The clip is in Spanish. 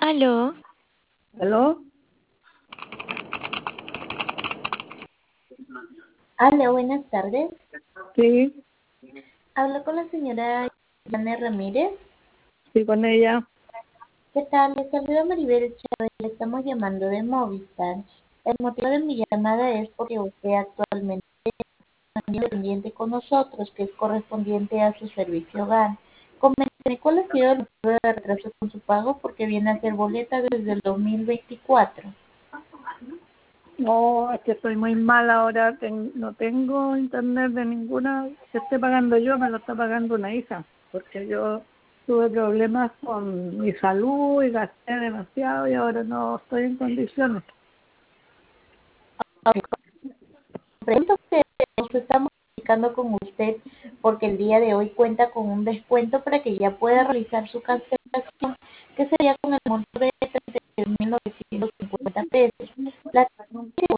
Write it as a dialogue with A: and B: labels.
A: Aló,
B: ¿Aló?
C: Hola, buenas tardes.
B: Sí,
C: Hablo con la señora Yana Ramírez.
B: sí, con ella.
C: ¿Qué tal? Les saluda Maribel Chávez. Le estamos llamando de Movistar. El motivo de mi llamada es porque usted actualmente es dependiente con nosotros, que es correspondiente a su servicio hogar. Coménteme cuál ha sido el motivo de retraso con su pago porque viene a ser boleta desde el 2024.
B: No, es que estoy muy mal ahora. No tengo internet de ninguna que esté pagando yo, me lo está pagando una hija. Porque yo tuve problemas con mi salud y gasté demasiado y ahora no estoy en condiciones.
C: Comprendo que nos estamos comunicando con usted porque el día de hoy cuenta con un descuento para que ya pueda realizar su cancelación, que sería con el monto de 32.950 pesos. La